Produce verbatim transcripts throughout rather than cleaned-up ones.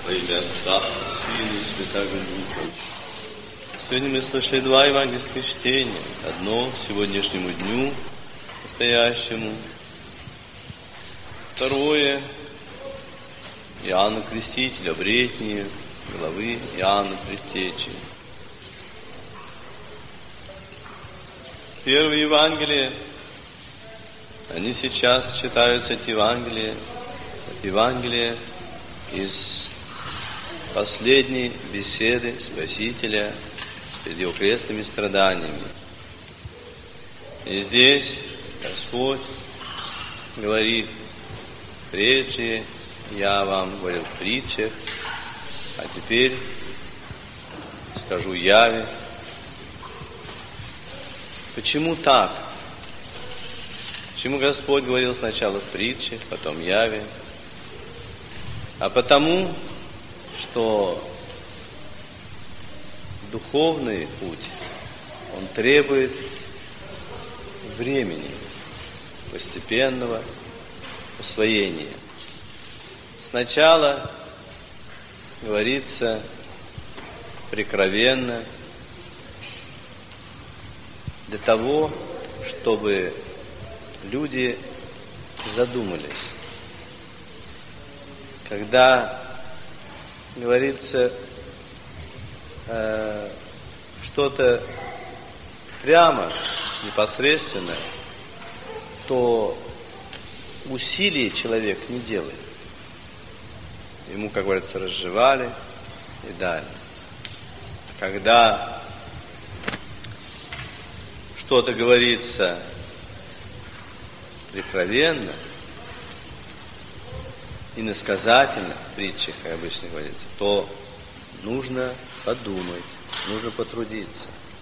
Во имя Отца, Сына и Святаго Духа. Сегодня мы слышали два евангельских чтения. Одно сегодняшнему дню, настоящему. Второе Иоанна Крестителя, бретни главы Иоанна Предтечи. Первые Евангелия, они сейчас читаются, эти Евангелия, эти Евангелия из последней беседы Спасителя перед Его крестными страданиями. И здесь Господь говорит: прежде я вам говорил в притчах, а теперь скажу яве. Почему так? Почему Господь говорил сначала в притчах, потом яве? А потому, что духовный путь, он требует времени, постепенного усвоения. Сначала говорится прикровенно, для того, чтобы люди задумались. Когда говорится э, что-то прямо, непосредственно, то усилий человек не делает. Ему, как говорится, разжевали и дали. Когда что-то говорится прикровенно, иносказательно, в притчах обычно говорится, то нужно подумать, нужно потрудиться.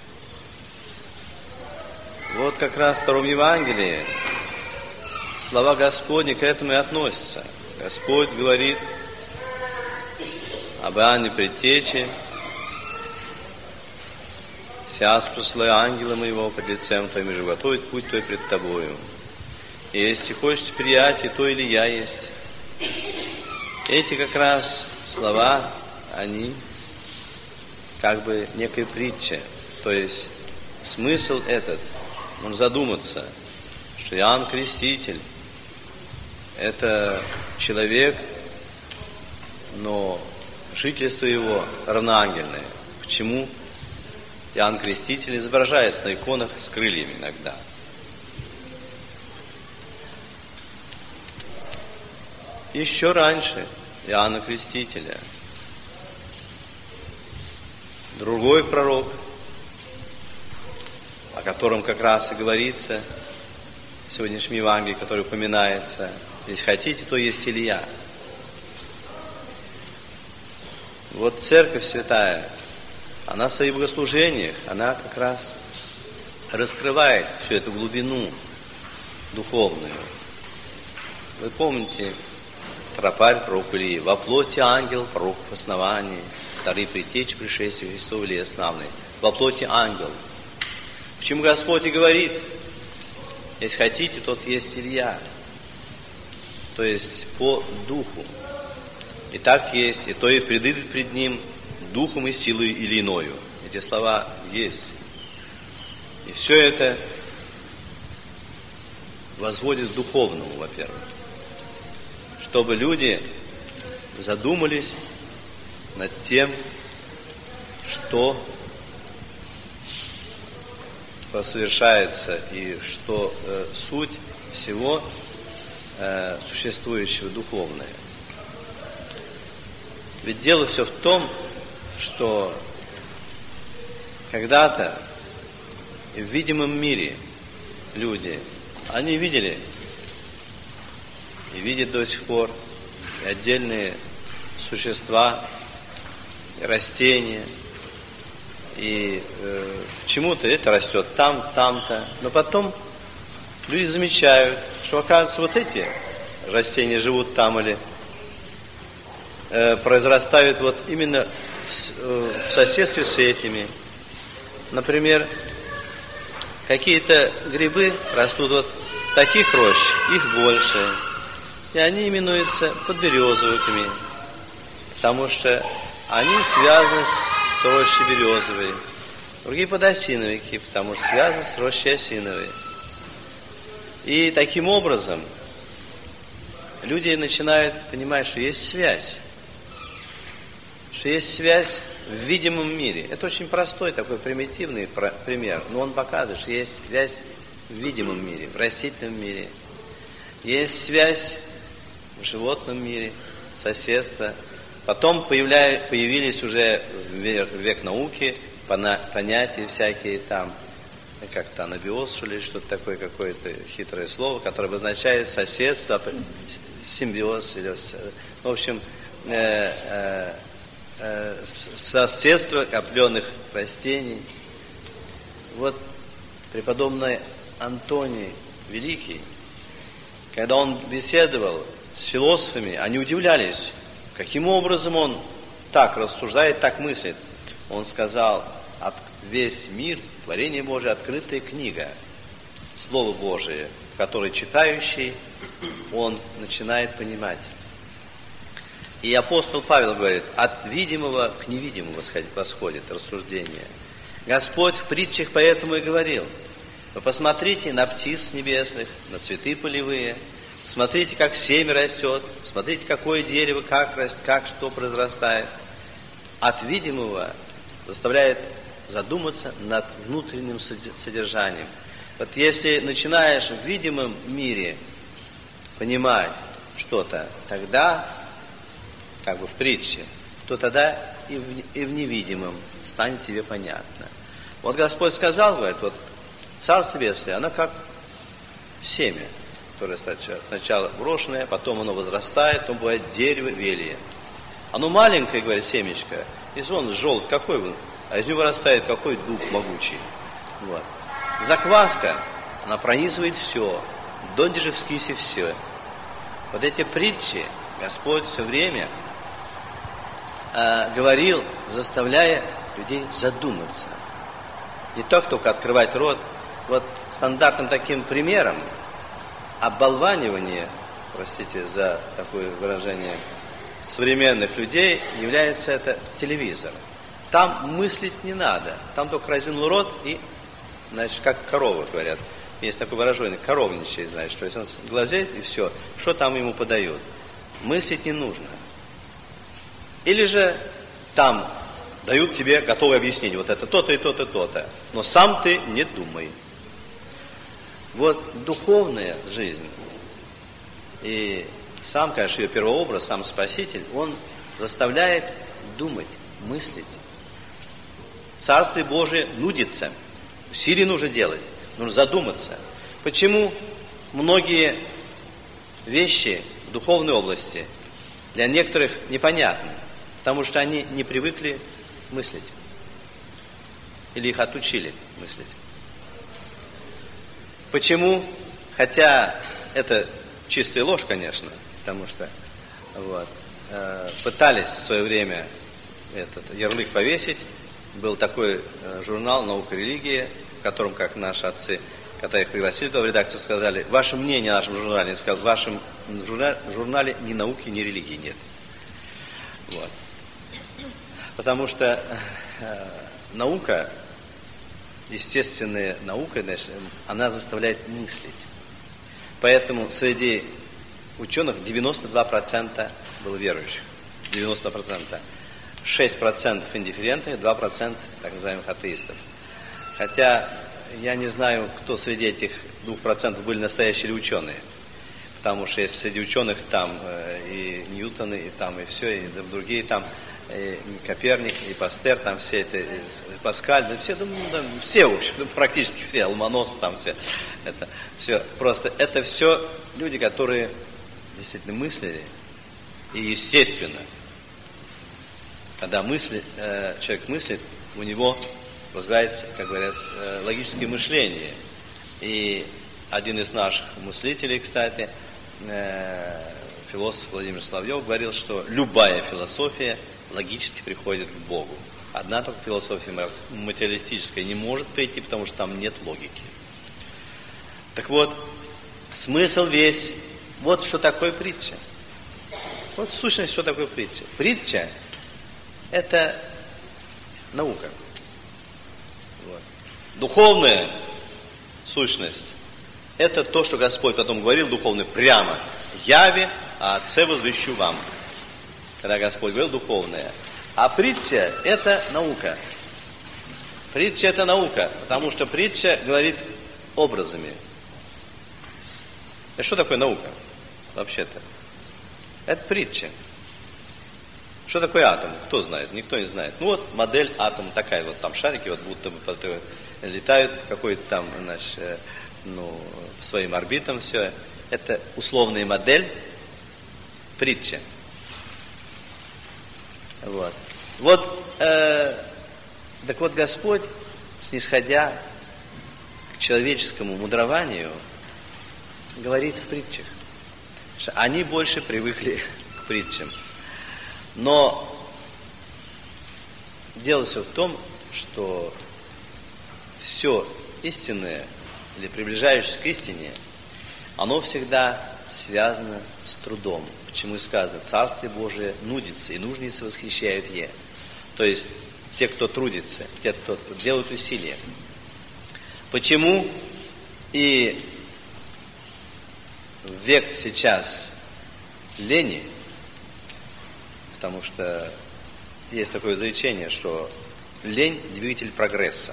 Вот как раз в втором Евангелии слова Господни к этому и относятся. Господь говорит об Иоанне Предтече: «Сяс посылаю ангела моего под лицем твоим, и же готовит путь твой пред тобою. И если хочешь приятия, то или я есть». Эти как раз слова, они как бы некая притча. То есть смысл этот, можно задуматься, что Иоанн Креститель – это человек, но жительство его равноангельное. Почему Иоанн Креститель изображается на иконах с крыльями иногда? Еще раньше Иоанна Крестителя другой пророк, о котором как раз и говорится в сегодняшнем Евангелии, который упоминается: если хотите, то есть Илья. Вот Церковь Святая, она в своих богослужениях, она как раз раскрывает всю эту глубину духовную. Вы помните тропарь пророк Илии: «Во плоти ангел, пророк в основании, вторые предтечи пришествия Христова или основные». Во плоти ангел. Почему Господь и говорит: если хотите, тот есть Илья. То есть по духу. И так есть, и то и предыдет пред ним духом и силой или иною. Эти слова есть. И все это возводит к духовному, во-первых. Чтобы люди задумались над тем, что совершается и что э, суть всего э, существующего духовное. Ведь дело все в том, что когда-то в видимом мире люди, они видели и видят до сих пор и отдельные существа, и растения, и э, чему-то это растет там, там-то, но потом люди замечают, что, оказывается, вот эти растения живут там или э, произрастают вот именно в, э, в соседстве с этими. Например, какие-то грибы растут вот в таких рощах, их больше, и они именуются подберезовиками. потому что они связаны с рощей березовой, другие подосиновики, потому что связаны с рощей осиновой. И таким образом люди начинают понимать, что есть связь, что есть связь в видимом мире. Это очень простой, такой примитивный пример, но он показывает, что есть связь в видимом мире, в растительном мире. Есть связь в животном мире, соседство. Потом появились уже в век науки понятия всякие там, как-то анабиоз, что ли, что-то такое, какое-то хитрое слово, которое обозначает соседство, симбиоз, или, в общем, э, э, э, соседство определенных растений. Вот преподобный Антоний Великий, когда он беседовал с философами, они удивлялись, каким образом он так рассуждает, так мыслит. Он сказал, от, весь мир, творение Божие, открытая книга, Слово Божие, в которой читающий, он начинает понимать. И апостол Павел говорит, от видимого к невидимому восходит рассуждение. Господь в притчах поэтому и говорил, вы посмотрите на птиц небесных, на цветы полевые, смотрите, как семя растет, смотрите, какое дерево, как растет, как что произрастает. От видимого заставляет задуматься над внутренним содержанием. Вот если начинаешь в видимом мире понимать что-то, тогда, как бы в притче, то тогда и в, и в невидимом станет тебе понятно. Вот Господь сказал, говорит, вот Царство Небесное, оно как семя, которое сначала брошенное, потом оно возрастает, потом бывает дерево велие. Оно маленькое, говорит, семечко, и он желтый, какой он, а из него вырастает какой дух могучий. Вот. Закваска, она пронизывает все, донде же вскиси все. Вот эти притчи Господь все время э, говорил, заставляя людей задуматься. Не только, только открывать рот. Вот стандартным таким примером оболванивания, простите за такое выражение, современных людей является это телевизор. Там мыслить не надо, там только разинул рот и, значит, как корова, говорят. Есть такое выражение, коровничает, значит, то есть он глазеет и все, что там ему подают. Мыслить не нужно. Или же там дают тебе готовое объяснение, вот это то-то и то-то, то-то, но сам ты не думай. Вот духовная жизнь и сам, конечно, ее первообраз, сам Спаситель, он заставляет думать, мыслить. Царствие Божие нудится, усилие нужно делать, нужно задуматься. Почему многие вещи в духовной области для некоторых непонятны? Потому что они не привыкли мыслить. Или их отучили мыслить. Почему? Хотя это чистая ложь, конечно, потому что вот, э, пытались в свое время этот ярлык повесить. Был такой э, журнал «Наука и религия», в котором, как наши отцы, когда их пригласили туда в редакцию, сказали, ваше мнение о нашем журнале. Они сказали, в вашем журнале, журнале ни науки, ни религии нет. Вот. Потому что э, наука, естественная наука, значит, она заставляет мыслить. Поэтому среди ученых девяносто два процента было верующих. девяносто два процента. шесть процентов индифферентных, два процента так называемых атеистов. Хотя я не знаю, кто среди этих двух процентов были настоящие ученые. Потому что если среди ученых там э, и Ньютон, и там и все, и другие там, и Коперник, и Пастер, там все эти, и Паскаль, да все, да, да, все, в общем, практически все, Ломоносов там все, это все, просто это все люди, которые действительно мыслили, и естественно, когда мысли, э, человек мыслит, у него развивается, как говорят, э, логическое мышление. И один из наших мыслителей, кстати, э, философ Владимир Соловьев, говорил, что любая философия логически приходит к Богу. Одна только философия материалистическая не может прийти, потому что там нет логики. Так вот, смысл весь, вот что такое притча. Вот сущность, что такое притча. Притча – это наука. Вот. Духовная сущность – это то, что Господь потом говорил духовно прямо. «Яве, а Отце возвещу вам». Когда Господь говорил духовное. А притча – это наука. Притча – это наука, потому что притча говорит образами. И что такое наука вообще-то? Это притча. Что такое атом? Кто знает? Никто не знает. Ну вот модель атома такая, вот там шарики вот будто бы летают какой-то там, значит, ну, по своим орбитам все. Это условная модель, притча. Вот. Вот, э, так вот Господь, снисходя к человеческому мудрованию, говорит в притчах. Что они больше привыкли к притчам. Но дело все в том, что все истинное, или приближающееся к истине, оно всегда связано с трудом. Почему и сказано, Царствие Божие нудится, и нужницы восхищают е. То есть, те, кто трудится, те, кто делают усилия. Почему и в век сейчас лени, потому что есть такое изречение, что лень – двигатель прогресса.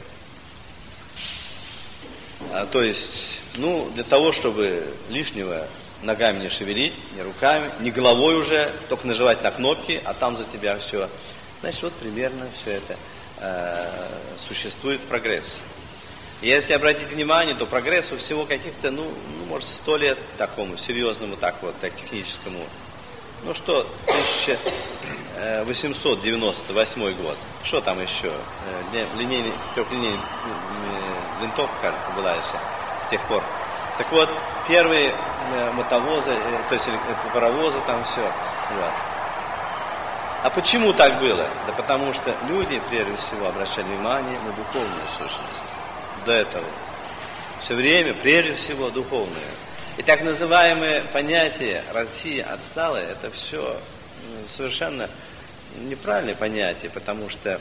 А, то есть, ну, для того, чтобы лишнего ногами не шевелить, ни руками, ни головой уже, только нажимать на кнопки, а там за тебя все. Значит, вот примерно все это э, существует прогресс. И если обратить внимание, то прогрессу всего каких-то, ну, ну, может, сто лет такому серьезному, так вот, так, техническому. Ну что, тысяча восемьсот девяносто восьмой год. Что там еще? Линейный, трехлинейный винтовка, кажется, была еще с тех пор. Так вот, первые мотовозы, то есть паровозы, там все. Вот. А почему так было? Да потому что люди, прежде всего, обращали внимание на духовную сущность. До этого. Все время, прежде всего, духовное. И так называемое понятие «Россия отсталая» это все совершенно неправильное понятие, потому что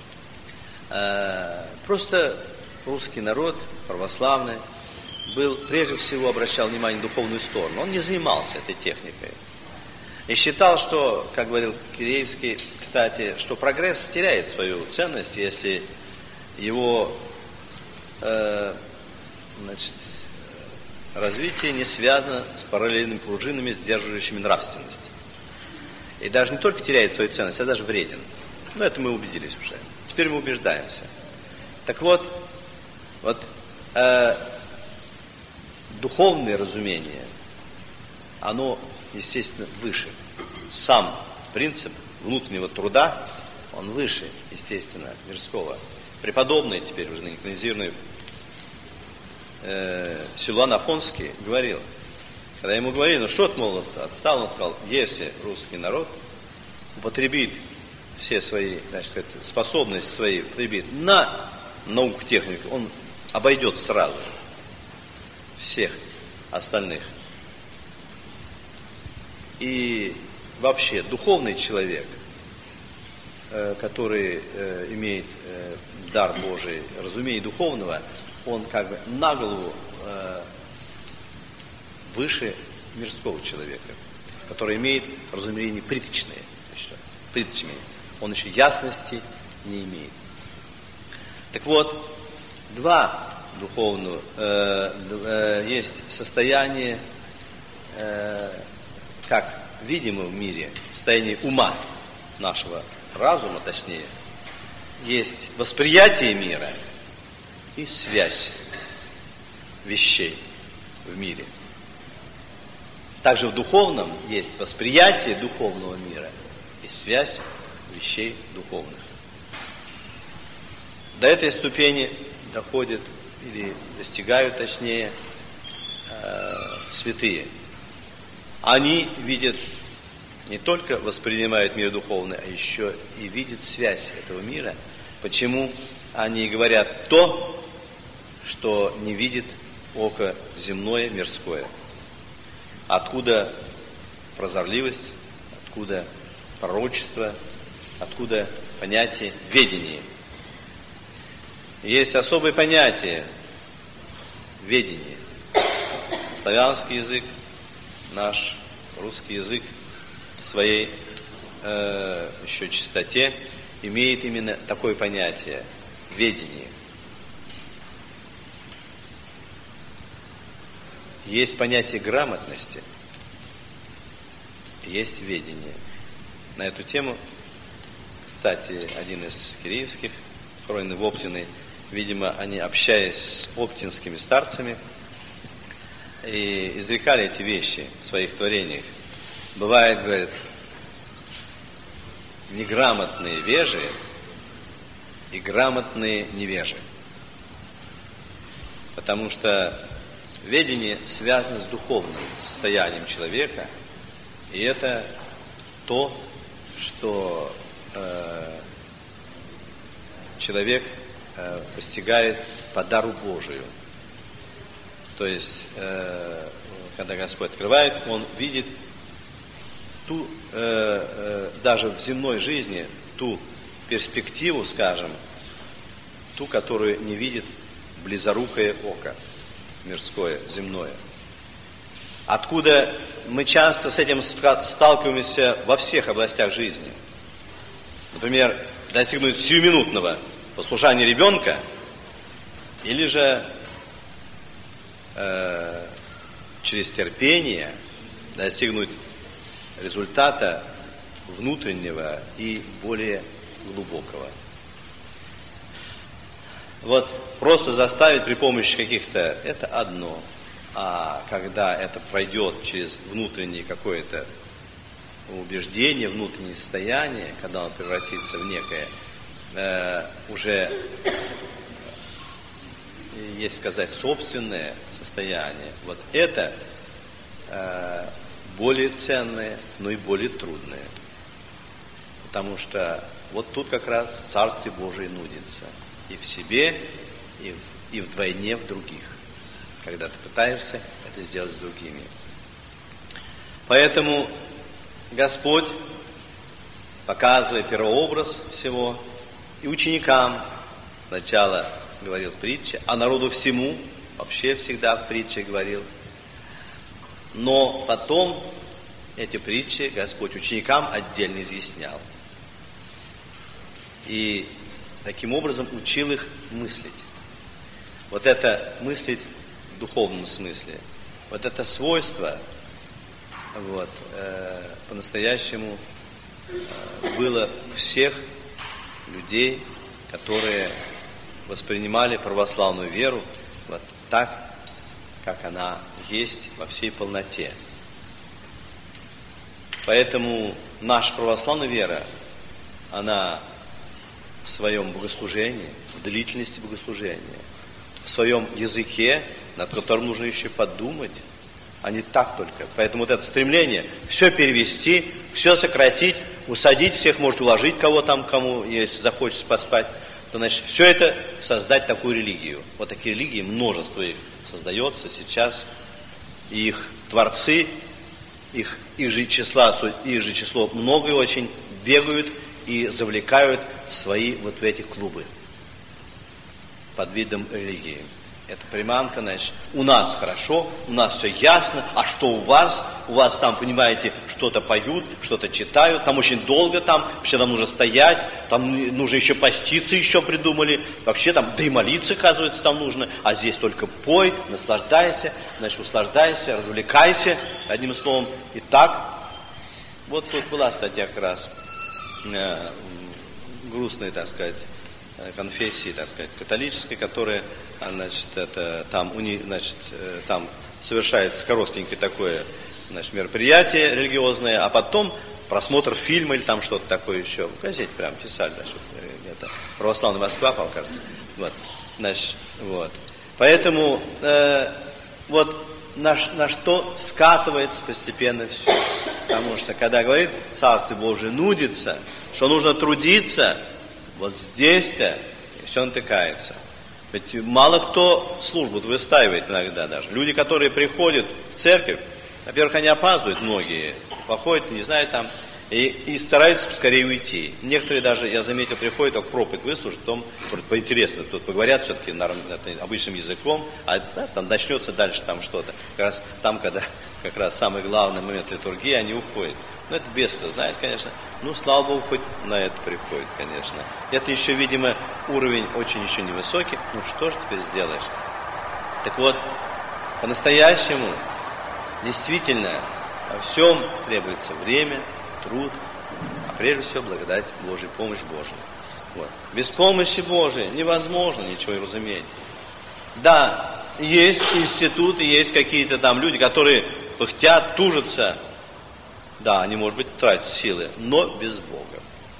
э, просто русский народ, православный, был, прежде всего, обращал внимание на духовную сторону. Он не занимался этой техникой. И считал, что, как говорил Киреевский, кстати, что прогресс теряет свою ценность, если его э, значит, развитие не связано с параллельными пружинами, сдерживающими нравственность. И даже не только теряет свою ценность, а даже вреден. Но это мы убедились уже. Теперь мы убеждаемся. Так вот, вот э, духовное разумение, оно, естественно, выше. Сам принцип внутреннего труда, он выше, естественно, мирского. Преподобный, теперь уже канонизированный э, Силуан Афонский говорил, когда ему говорили, ну что ты, мол, отстал, он сказал, если русский народ употребит все свои, значит, способности свои, употребит на науку, технику, он обойдет сразу же всех остальных. И вообще духовный человек, э, который э, имеет э, дар Божий, разумение духовного, он как бы на голову э, выше мирского человека, который имеет разумение притчное. притчами. Он еще ясности не имеет. Так вот, два духовных э, э, есть состояние, э, как видимо в мире, состояние ума нашего разума, точнее, есть восприятие мира и связь вещей в мире. Также в духовном есть восприятие духовного мира и связь вещей духовных. До этой ступени доходят или достигают, точнее, э, святые. Они видят, не только воспринимают мир духовный, а еще и видят связь этого мира. Почему они говорят то, что не видит око земное, мирское? Откуда прозорливость, откуда пророчество, откуда понятие ведения. Есть особое понятие ведения. Славянский язык, наш русский язык в своей э, еще чистоте имеет именно такое понятие ведение. Есть понятие грамотности, есть ведение. На эту тему, кстати, один из киреевских, Хроины в Оптиной, видимо, они, общаясь с оптинскими старцами, и изрекали эти вещи в своих творениях. Бывает, говорят, неграмотные вежи и грамотные невежи. Потому что ведение связано с духовным состоянием человека, и это то, что э, человек э, постигает по дару Божию. То есть, э, когда Господь открывает, Он видит ту, э, э, даже в земной жизни, ту перспективу, скажем, ту, которую не видит близорукое око, мирское, земное. Откуда мы часто с этим сталкиваемся во всех областях жизни. Например, достигнуть сиюминутного послушания ребенка, или же э, через терпение достигнуть результата внутреннего и более глубокого. Вот просто заставить при помощи каких-то, это одно. А когда это пройдет через внутреннее какое-то убеждение, внутреннее состояние, когда он превратится в некое э, уже, есть сказать, собственное состояние, вот это э, более ценное, но и более трудное. Потому что вот тут как раз Царствие Божие нудится. И в себе, и в, и вдвойне в других. Когда ты пытаешься это сделать с другими. Поэтому Господь, показывая первообраз всего, и ученикам сначала говорил притчи, а народу всему вообще всегда в притче говорил. Но потом эти притчи Господь ученикам отдельно изъяснял. И таким образом учил их мыслить. Вот это мыслить в духовном смысле, вот это свойство вот, э, по-настоящему э, было у всех людей, которые воспринимали православную веру вот так, как она есть во всей полноте. Поэтому наша православная вера, она в своем богослужении, в длительности богослужения, в своем языке, над которым нужно еще подумать, а не так только. Поэтому вот это стремление все перевести, все сократить, усадить всех, может уложить кого там, кому, если захочется поспать, то, значит, все это создать такую религию. Вот такие религии, множество их создается сейчас, и их творцы, их, их же числа, их же число много и очень бегают и завлекают в свои вот в эти клубы под видом религии. Это приманка, значит, у нас хорошо, у нас все ясно, а что у вас? У вас там, понимаете, что-то поют, что-то читают, там очень долго там, вообще там нужно стоять, там нужно еще поститься еще придумали, вообще там, да и молиться, оказывается, там нужно, а здесь только пой, наслаждайся, значит, услаждайся, развлекайся, одним словом. И так, вот тут была статья как раз, э, грустной, так сказать, конфессии, так сказать, католической, которая, значит, это, там, у них, значит, там совершается коротенькое такое, значит, мероприятие религиозное, а потом просмотр фильма или там что-то такое еще. В газете прям писали, значит, это «Православная Москва», кажется. Вот, значит, вот. Поэтому э, вот на, на что скатывается постепенно все. Потому что, когда говорит «Царствие Божие нудится», что нужно трудиться, вот здесь-то все натыкается. Ведь мало кто службу выстаивает иногда даже. Люди, которые приходят в церковь, во-первых, они опаздывают многие, походят, не знаю, там, И, и стараются скорее уйти. Некоторые даже, я заметил, приходят, только проповедь выслушать, потом поинтересно, тут поговорят все-таки обычным языком, а да, там начнется дальше там что-то. Как раз там, когда как раз самый главный момент литургии, они уходят. Ну, это без кто знает, конечно. Ну, слава Богу, хоть на это приходит, конечно. Это еще, видимо, уровень очень еще невысокий. Ну, что ж теперь сделаешь? Так вот, по-настоящему, действительно, во всем требуется время, труд, а прежде всего благодать Божия, помощь Божия. Вот. Без помощи Божией невозможно ничего разуметь. Да, есть институты, есть какие-то там люди, которые пыхтят, тужатся. Да, они, может быть, тратят силы, но без Бога.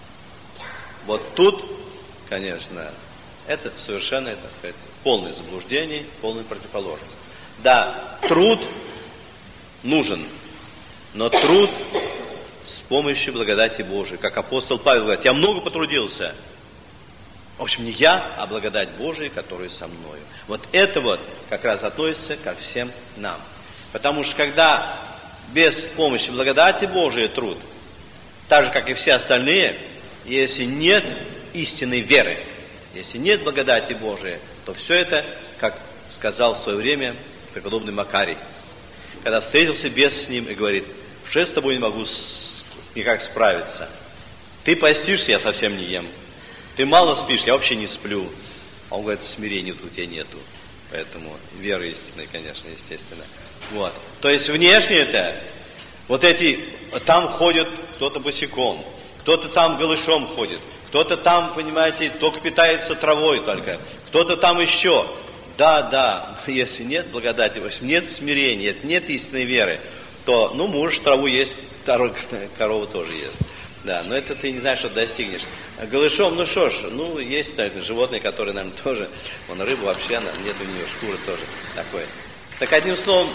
Вот тут, конечно, это совершенно это, это полное заблуждение, полная противоположность. Да, труд нужен, но труд с помощью благодати Божией. Как апостол Павел говорит, я много потрудился. В общем, не я, а благодать Божия, которая со мною. Вот это вот как раз относится ко всем нам. Потому что когда без помощи благодати Божией труд, так же, как и все остальные, если нет истинной веры, если нет благодати Божией, то все это, как сказал в свое время преподобный Макарий, когда встретился бес с ним и говорит, что я с тобой не могу с... никак справиться. Ты постишься, я совсем не ем. Ты мало спишь, я вообще не сплю. А он говорит, смирения тут у тебя нету. Поэтому вера истинная, конечно, естественно. Вот. То есть внешне это, вот эти, там ходят кто-то босиком, кто-то там голышом ходит, кто-то там, понимаете, только питается травой только, кто-то там еще. Да, да, но если нет благодати, если нет смирения, нет истинной веры, то, ну, можешь траву есть, корову тоже есть. Да, но это ты не знаешь, что достигнешь. Голышом, ну что ж, ну, есть так, животные, которые, наверное, тоже, вон рыба вообще, нет у нее шкуры тоже такой. Так, одним словом,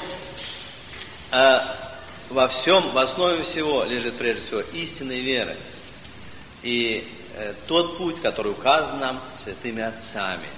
э, во всем, в основе всего лежит прежде всего истинная вера. И э, тот путь, который указан нам святыми отцами.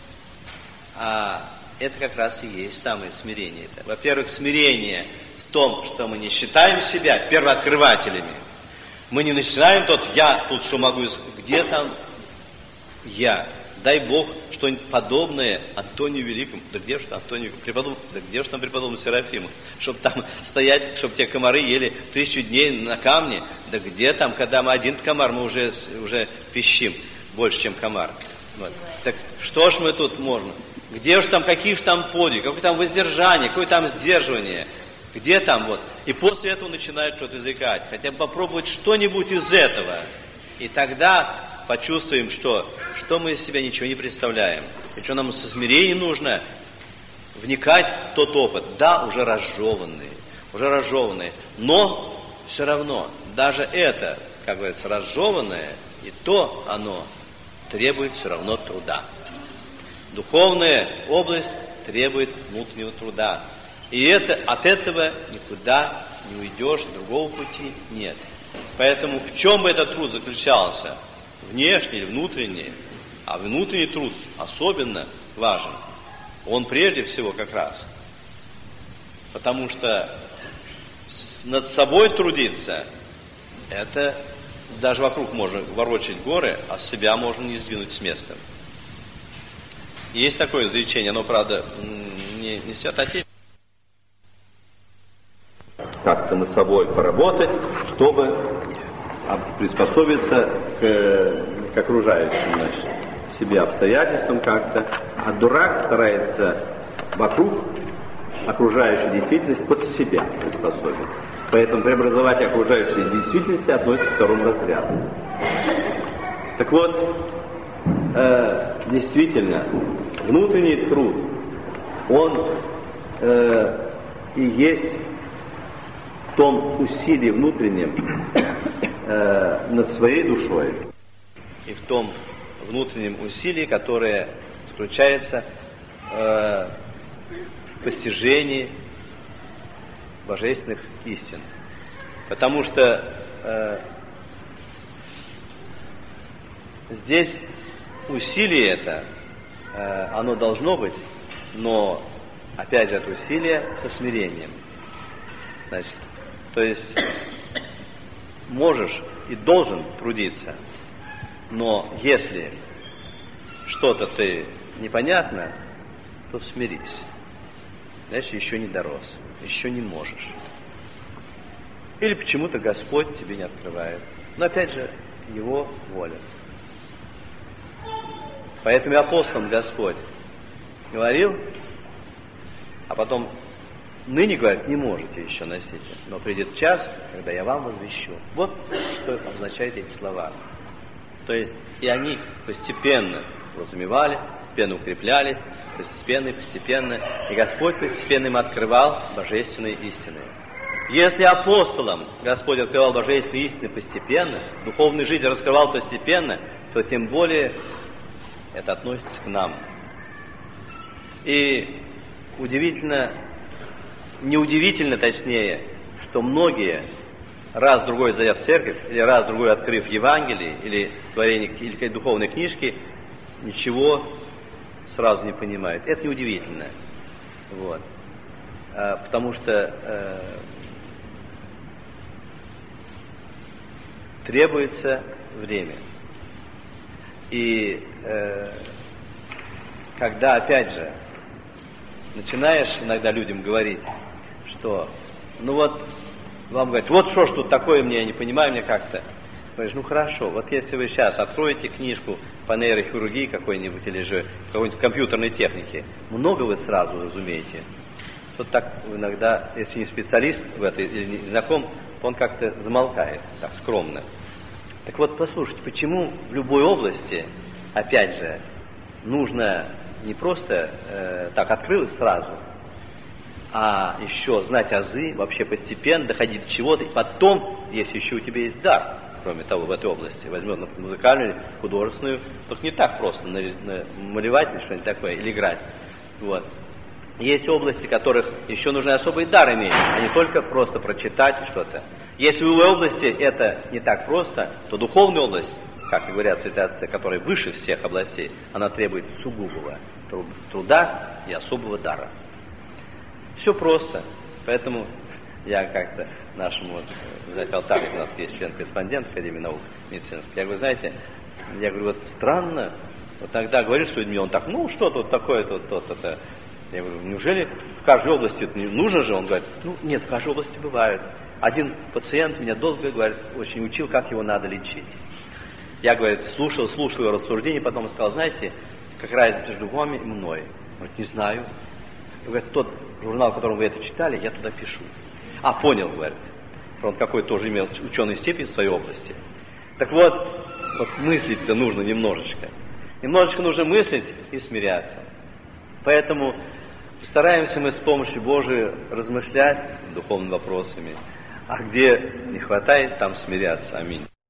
А это как раз и есть самое смирение. Во-первых, смирение в том, что мы не считаем себя первооткрывателями. Мы не начинаем тот «я тут что могу», где там «я». Дай Бог что-нибудь подобное Антонию Великому. Да где же там Антонию преподобному? Да где же там преподобному Серафиму? Чтобы там стоять, чтобы те комары ели тысячу дней на камне. Да где там, когда мы один комар, мы уже, уже пищим больше, чем комар. Вот. Так что ж мы тут можем? Где же там, какие же там подвиги, какое там воздержание, какое там сдерживание? Где там вот? И после этого начинают что-то изрекать. Хотя бы попробовать что-нибудь из этого. И тогда почувствуем, что, что мы из себя ничего не представляем. И что нам со смирением нужно вникать в тот опыт. Да, уже разжеванный, уже разжеванный. Но все равно, даже это, как говорится, разжеванное, и то оно требует все равно труда. Духовная область требует внутреннего труда. И это, от этого никуда не уйдешь, другого пути нет. Поэтому в чем бы этот труд заключался? Внешний или внутренний? А внутренний труд особенно важен. Он прежде всего как раз. Потому что над собой трудиться, это даже вокруг можно ворочать горы, а себя можно не сдвинуть с места. Есть такое изречение, оно, правда, не, не святотечественное. Как-то над собой поработать, чтобы приспособиться к, к окружающим, значит, себе обстоятельствам как-то. А дурак старается вокруг окружающей действительности под себя приспособить. Поэтому преобразовать окружающей действительности относится к второму разряду. Так вот, э, действительно, внутренний труд, он э, и есть в том усилии внутреннем э, над своей душой и в том внутреннем усилии, которое заключается э, в постижении божественных истин. Потому что э, здесь усилие это, э, оно должно быть, но опять же это усилие со смирением. Значит, то есть можешь и должен трудиться, но если что-то ты непонятно, то смирись. Значит, еще не дорос, еще не можешь. Или почему-то Господь тебе не открывает. Но опять же, Его воля. Поэтому и апостолам Господь говорил, а потом ныне, говорит, не можете еще носить, но придет час, когда я вам возвещу. Вот что означают эти слова. То есть и они постепенно разумевали, постепенно укреплялись, постепенно и постепенно, и Господь постепенно им открывал божественные истины. Если апостолам Господь открывал божественные истины постепенно, духовную жизнь раскрывал постепенно, то тем более это относится к нам. И удивительно, неудивительно точнее, что многие, раз-другой зайдя в церковь, или раз-другой открыв Евангелие, или творение, или духовной книжки, ничего сразу не понимают. Это неудивительно. Вот. А, потому что э, требуется время. И э, когда, опять же, начинаешь иногда людям говорить, что, ну вот, вам говорят, вот что ж тут такое, мне я не понимаю, мне как-то. Говоришь, ну хорошо, вот если вы сейчас откроете книжку по нейрохирургии какой-нибудь, или же какой-нибудь компьютерной технике, много вы сразу разумеете. Вот так иногда, если не специалист в этой, или не знаком, то он как-то замолкает, так скромно. Так вот, послушайте, почему в любой области, опять же, нужно не просто э, так открылось сразу, а еще знать азы, вообще постепенно доходить до чего-то, и потом, если еще у тебя есть дар, кроме того, в этой области, возьмем например, музыкальную, художественную, только не так просто малевать или что-нибудь такое, или играть. Вот. Есть области, которых еще нужно особый дар иметь, а не только просто прочитать что-то. Если в любой области это не так просто, то духовная область, как и говорят святые отцы, которая выше всех областей, она требует сугубого труда и особого дара. Все просто. Поэтому я как-то нашему, вот, знаете, Алтарь, у нас есть член-корреспондент Академии наук медицинских, я говорю, знаете, я говорю, вот странно, вот тогда говоришь с людьми, он так, ну что тут такое-то, то-то-то. Я говорю, неужели в каждой области это не нужно же? Он говорит, ну нет, в каждой области бывает. Один пациент меня долго, говорит, очень учил, как его надо лечить. Я, говорит, слушал, слушал его рассуждения, потом сказал, знаете, как разница между вами и мной? Он говорит, не знаю. Я говорю, тот журнал, в котором вы это читали, я туда пишу. А, понял, говорит. Он какой тоже имел ученую степень в своей области. Так вот, вот мыслить-то нужно немножечко. Немножечко нужно мыслить и смиряться. Поэтому постараемся мы с помощью Божией размышлять духовными вопросами. А где не хватает, там смиряться. Аминь.